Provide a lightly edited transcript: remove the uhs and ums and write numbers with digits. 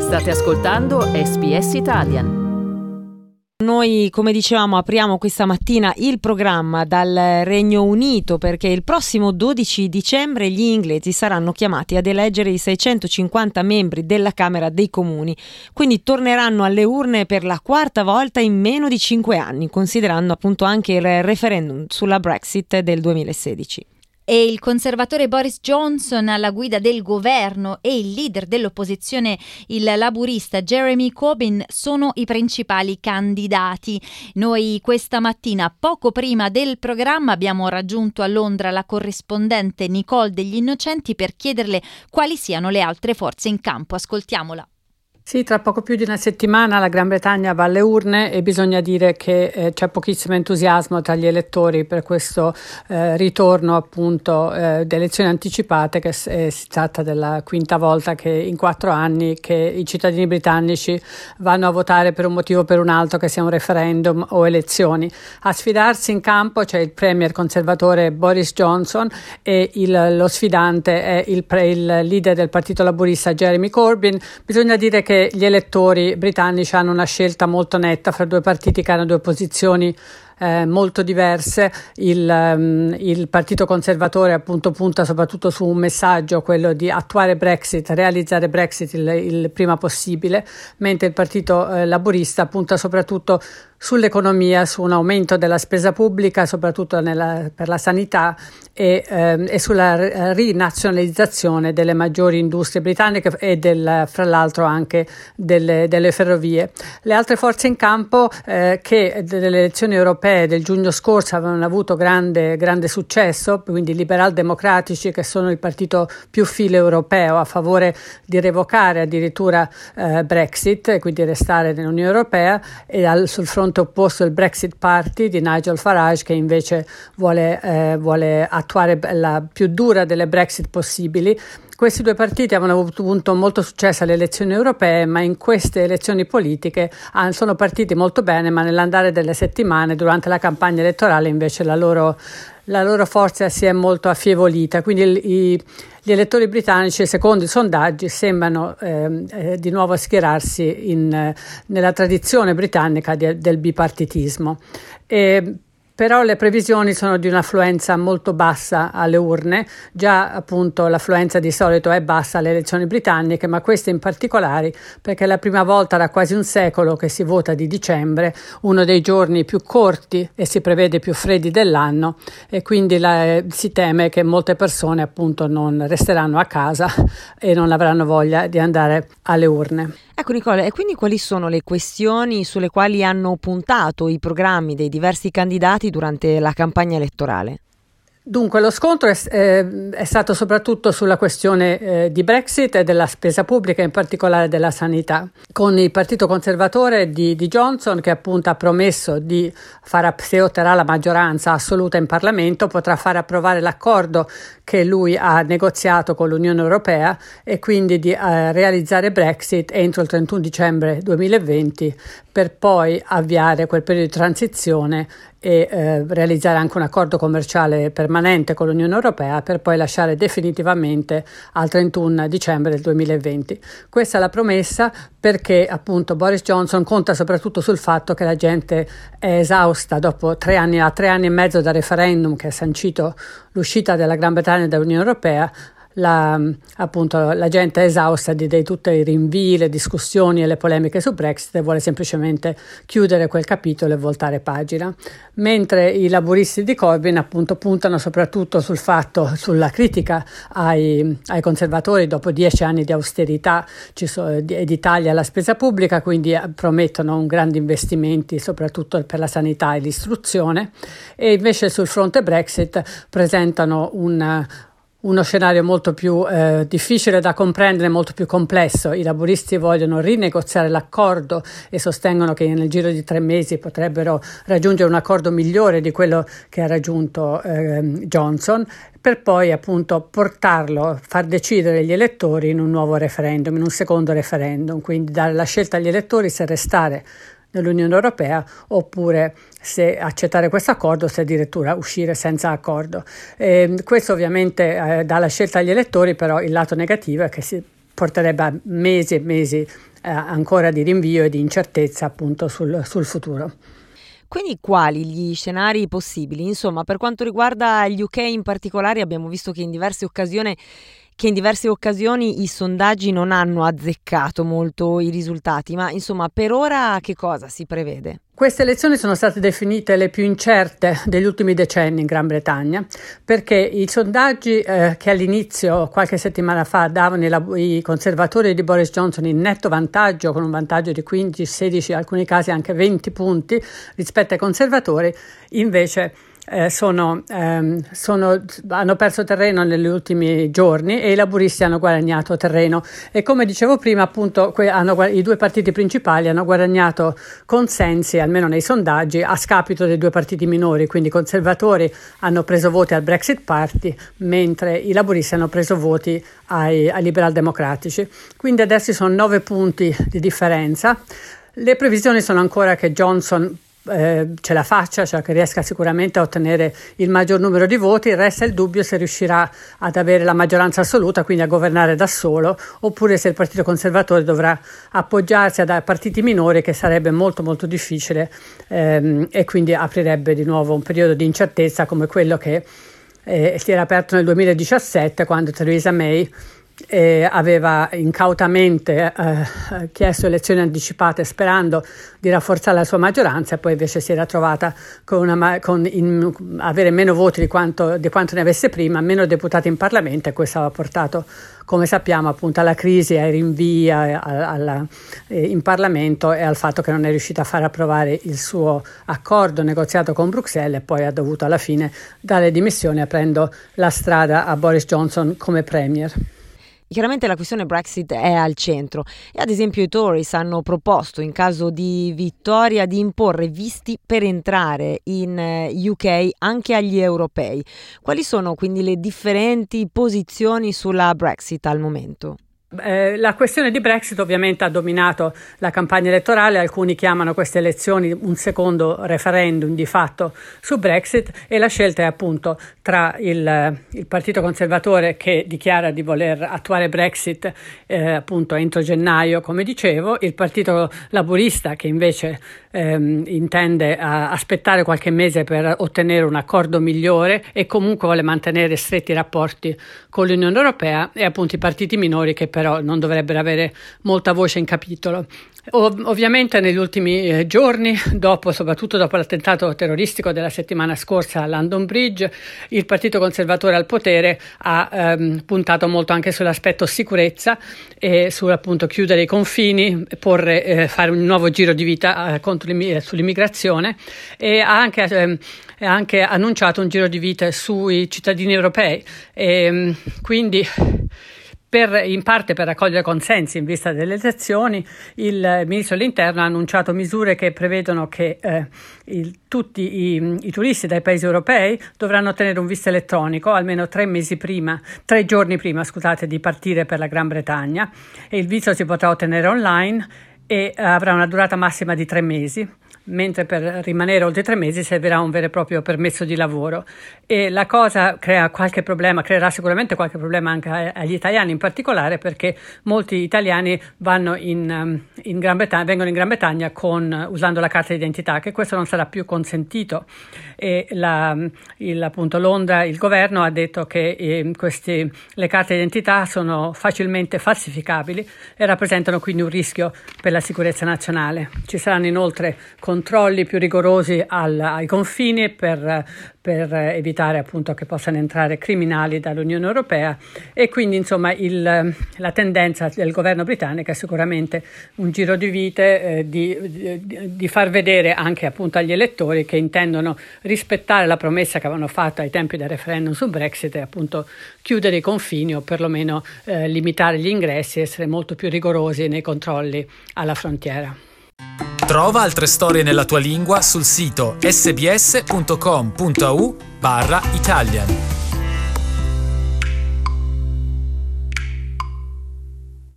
State ascoltando SBS Italian. Noi, come dicevamo, apriamo questa mattina il programma dal Regno Unito perché il prossimo 12 dicembre gli inglesi saranno chiamati ad eleggere i 650 membri della Camera dei Comuni, quindi torneranno alle urne per la quarta volta in meno di 5 anni, considerando appunto anche il referendum sulla Brexit del 2016. E il conservatore Boris Johnson alla guida del governo e il leader dell'opposizione, il laburista Jeremy Corbyn, sono i principali candidati. Noi questa mattina, poco prima del programma, abbiamo raggiunto a Londra la corrispondente Nicole Degli Innocenti per chiederle quali siano le altre forze in campo. Ascoltiamola. Sì, tra poco più di una settimana la Gran Bretagna va alle urne e bisogna dire che c'è pochissimo entusiasmo tra gli elettori per questo ritorno appunto di elezioni anticipate, che si tratta della quinta volta che in 4 anni che i cittadini britannici vanno a votare per un motivo o per un altro, che sia un referendum o elezioni. A sfidarsi in campo c'è il premier conservatore Boris Johnson e lo sfidante è il leader del Partito Laburista Jeremy Corbyn. Bisogna dire che gli elettori britannici hanno una scelta molto netta fra due partiti che hanno due posizioni molto diverse. Il Partito Conservatore appunto punta soprattutto su un messaggio, quello di attuare Brexit, realizzare Brexit il prima possibile, mentre il Partito Laburista punta soprattutto sull'economia, su un aumento della spesa pubblica, soprattutto per la sanità e sulla rinazionalizzazione delle maggiori industrie britanniche e fra l'altro anche delle ferrovie. Le altre forze in campo che delle elezioni europee del giugno scorso avevano avuto grande successo, quindi i liberal democratici, che sono il partito più filo europeo a favore di revocare addirittura Brexit e quindi restare nell'Unione Europea, e sul fronte opposto il Brexit Party di Nigel Farage, che invece vuole attuare la più dura delle Brexit possibili. Questi due partiti avevano avuto molto successo alle elezioni europee, ma in queste elezioni politiche sono partiti molto bene, ma nell'andare delle settimane, durante la campagna elettorale, invece la loro forza si è molto affievolita. Quindi gli elettori britannici, secondo i sondaggi, sembrano di nuovo schierarsi nella tradizione britannica del bipartitismo. Però le previsioni sono di un'affluenza molto bassa alle urne. Già appunto l'affluenza di solito è bassa alle elezioni britanniche, ma queste in particolare perché è la prima volta da quasi un secolo che si vota di dicembre, uno dei giorni più corti e si prevede più freddi dell'anno, e quindi si teme che molte persone appunto non resteranno a casa e non avranno voglia di andare alle urne. Ecco Nicole, e quindi quali sono le questioni sulle quali hanno puntato i programmi dei diversi candidati durante la campagna elettorale? Dunque, lo scontro è stato soprattutto sulla questione di Brexit e della spesa pubblica, in particolare della sanità, con il Partito Conservatore di Johnson, che appunto ha promesso di se otterrà la maggioranza assoluta in Parlamento, potrà fare approvare l'accordo che lui ha negoziato con l'Unione Europea, e quindi di realizzare Brexit entro il 31 dicembre 2020, per poi avviare quel periodo di transizione e realizzare anche un accordo commerciale permanente con l'Unione Europea, per poi lasciare definitivamente al 31 dicembre del 2020. Questa è la promessa, perché appunto Boris Johnson conta soprattutto sul fatto che la gente è esausta dopo 3 anni e mezzo dal referendum che ha sancito l'uscita della Gran Bretagna dall'Unione Europea. La gente è esausta di tutti i rinvii, le discussioni e le polemiche su Brexit, e vuole semplicemente chiudere quel capitolo e voltare pagina, mentre i laburisti di Corbyn appunto puntano soprattutto sulla critica ai conservatori dopo 10 anni di austerità e di tagli alla spesa pubblica, quindi promettono grandi investimenti soprattutto per la sanità e l'istruzione, e invece sul fronte Brexit presentano uno scenario molto più difficile da comprendere, molto più complesso. I laburisti vogliono rinegoziare l'accordo e sostengono che nel giro di 3 mesi potrebbero raggiungere un accordo migliore di quello che ha raggiunto Johnson, per poi appunto far decidere gli elettori in un nuovo referendum, in un secondo referendum, quindi dare la scelta agli elettori se restare nell'Unione Europea oppure se accettare questo accordo, se addirittura uscire senza accordo. Questo ovviamente dà la scelta agli elettori, però il lato negativo è che porterebbe a mesi e mesi ancora di rinvio e di incertezza appunto sul futuro. Quindi quali gli scenari possibili? Insomma, per quanto riguarda gli UK in particolare, abbiamo visto che in diverse occasioni i sondaggi non hanno azzeccato molto i risultati, ma insomma per ora che cosa si prevede? Queste elezioni sono state definite le più incerte degli ultimi decenni in Gran Bretagna, perché i sondaggi che all'inizio, qualche settimana fa, davano i conservatori di Boris Johnson in netto vantaggio, con un vantaggio di 15, 16, in alcuni casi anche 20 punti rispetto ai conservatori, invece hanno perso terreno negli ultimi giorni e i laburisti hanno guadagnato terreno, e come dicevo prima appunto i due partiti principali hanno guadagnato consensi, almeno nei sondaggi, a scapito dei due partiti minori, quindi i conservatori hanno preso voti al Brexit Party mentre i laburisti hanno preso voti ai liberal democratici, quindi adesso ci sono 9 punti di differenza. Le previsioni sono ancora che Johnson ce la faccia, cioè che riesca sicuramente a ottenere il maggior numero di voti. Resta il dubbio se riuscirà ad avere la maggioranza assoluta, quindi a governare da solo, oppure se il Partito Conservatore dovrà appoggiarsi a partiti minori, che sarebbe molto molto difficile, e quindi aprirebbe di nuovo un periodo di incertezza come quello che si era aperto nel 2017, quando Theresa May aveva incautamente chiesto elezioni anticipate sperando di rafforzare la sua maggioranza, e poi invece si era trovata con avere meno voti di quanto ne avesse prima, meno deputati in Parlamento, e questo aveva portato, come sappiamo, appunto alla crisi, ai rinvii in Parlamento e al fatto che non è riuscita a far approvare il suo accordo negoziato con Bruxelles, e poi ha dovuto alla fine dare dimissioni aprendo la strada a Boris Johnson come premier. Chiaramente la questione Brexit è al centro e ad esempio i Tories hanno proposto, in caso di vittoria, di imporre visti per entrare in UK anche agli europei. Quali sono quindi le differenti posizioni sulla Brexit al momento? La questione di Brexit ovviamente ha dominato la campagna elettorale. Alcuni chiamano queste elezioni un secondo referendum di fatto su Brexit, e la scelta è appunto tra il Partito Conservatore, che dichiara di voler attuare Brexit appunto entro gennaio, come dicevo, il Partito Laburista, che invece intende aspettare qualche mese per ottenere un accordo migliore e comunque vuole mantenere stretti rapporti con l'Unione Europea, e appunto i partiti minori, che però non dovrebbero avere molta voce in capitolo. Ovviamente negli ultimi giorni, soprattutto dopo l'attentato terroristico della settimana scorsa a London Bridge, il Partito Conservatore al potere ha puntato molto anche sull'aspetto sicurezza e su appunto chiudere i confini, fare un nuovo giro di vita sull'immigrazione, e ha anche annunciato un giro di vita sui cittadini europei, e quindi in parte per raccogliere consensi in vista delle elezioni, il Ministro dell'Interno ha annunciato misure che prevedono che tutti i turisti dai paesi europei dovranno ottenere un visto elettronico almeno 3 giorni prima di partire per la Gran Bretagna, e il visto si potrà ottenere online e avrà una durata massima di 3 mesi. Mentre per rimanere oltre 3 mesi servirà un vero e proprio permesso di lavoro, e la cosa creerà sicuramente qualche problema anche agli italiani in particolare, perché molti italiani vengono in Gran Bretagna usando la carta d'identità, che questo non sarà più consentito, e appunto Londra, il governo ha detto che le carte d'identità sono facilmente falsificabili e rappresentano quindi un rischio per la sicurezza nazionale. Ci saranno inoltre controlli più rigorosi ai confini per evitare appunto che possano entrare criminali dall'Unione Europea, e quindi insomma la tendenza del governo britannico è sicuramente un giro di vite, di far vedere anche appunto agli elettori che intendono rispettare la promessa che avevano fatto ai tempi del referendum su Brexit, e appunto chiudere i confini o perlomeno limitare gli ingressi, essere molto più rigorosi nei controlli alla frontiera. Trova altre storie nella tua lingua sul sito sbs.com.au/Italian.